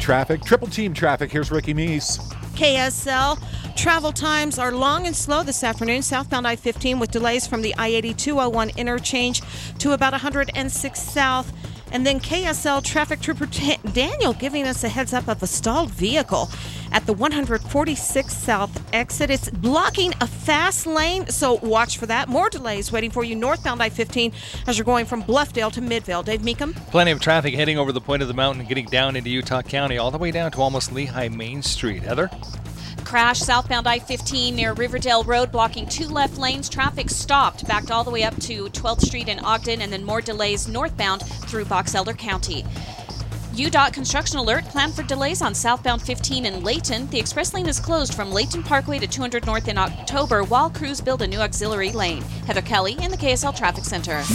traffic. Triple team traffic. Here's Ricky Meese. KSL. Travel times are long and slow this afternoon. Southbound I-15 with delays from the I-80-201 interchange to about 106 South. And then KSL traffic trooper Daniel giving us a heads up of a stalled vehicle at the 146 South exit. It's blocking a fast lane, so watch for that. More delays waiting for you northbound I-15 as you're going from Bluffdale to Midvale. Dave Meekum. Plenty of traffic heading over the point of the mountain and getting down into Utah County, all the way down to almost Lehigh Main Street. Heather? Crash southbound I-15 near Riverdale Road, blocking 2 left lanes. Traffic stopped, backed all the way up to 12th Street in Ogden, and then more delays northbound through Box Elder County. UDOT construction alert, planned for delays on southbound 15 in Layton. The express lane is closed from Layton Parkway to 200 North in October while crews build a new auxiliary lane. Heather Kelly in the KSL Traffic Center.